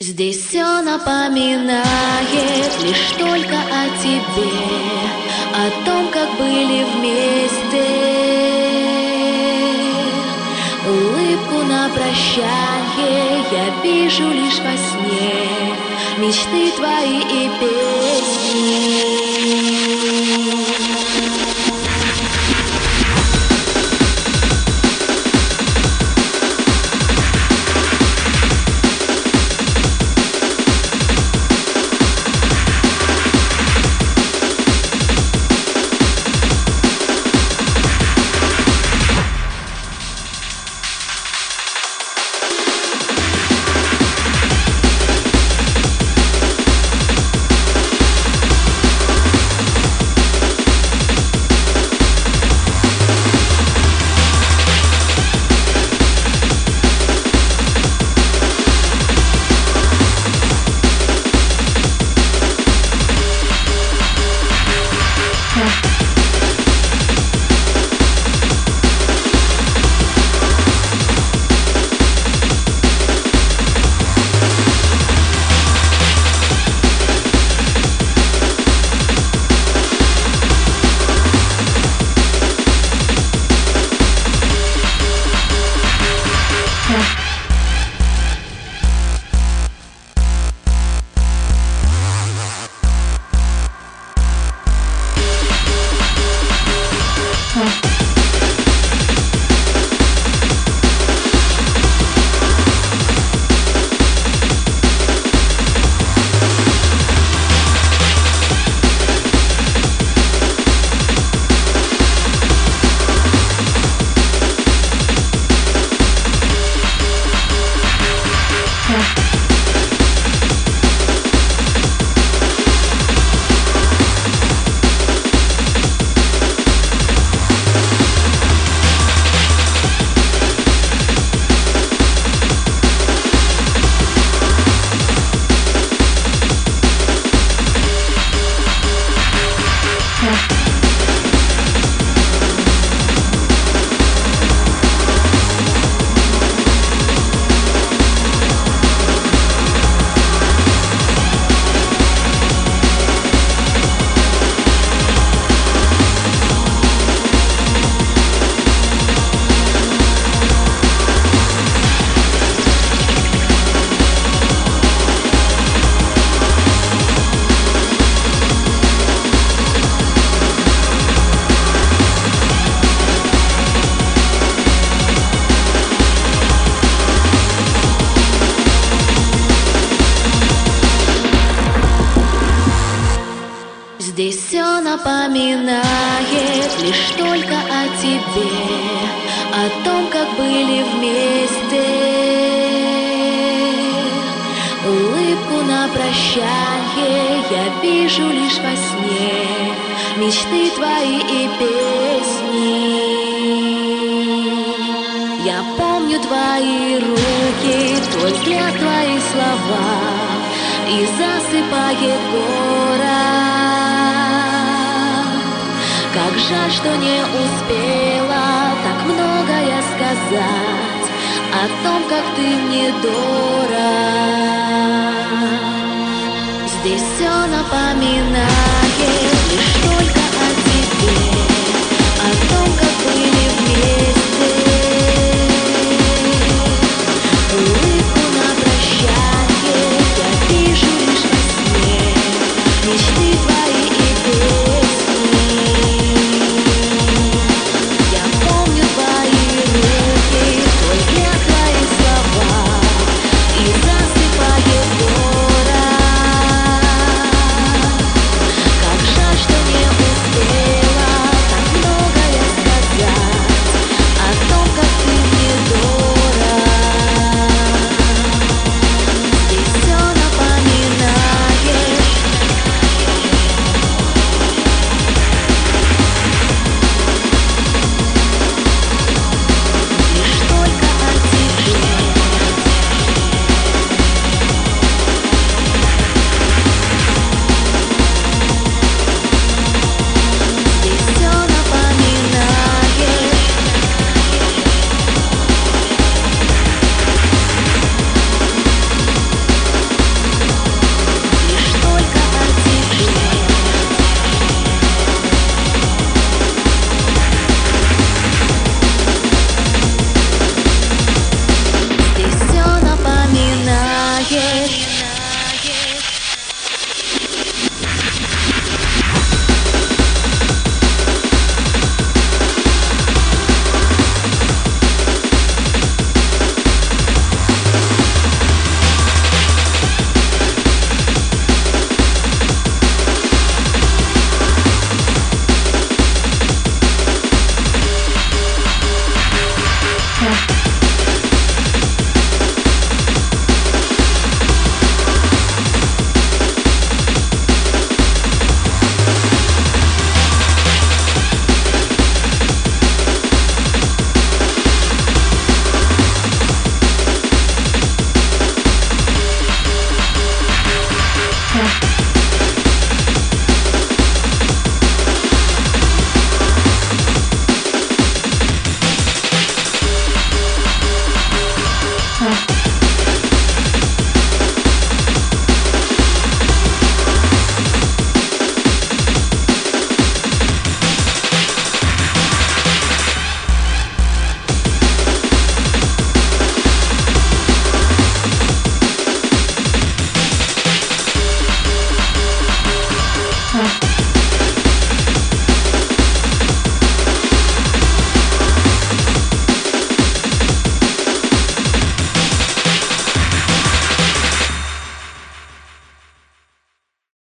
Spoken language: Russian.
Здесь все напоминает лишь только о тебе, о том, как были вместе. Улыбку на прощанье я вижу лишь во сне, мечты твои и песни. Здесь все напоминает лишь только о тебе, о том, как были вместе. Улыбку на прощанье я вижу лишь во сне, мечты твои и песни. Я помню твои руки, твой взгляд, твои слова, и засыпает город. Как жаль, что не успела так многое сказать о том, как ты мне дорог. Здесь все напоминает лишь только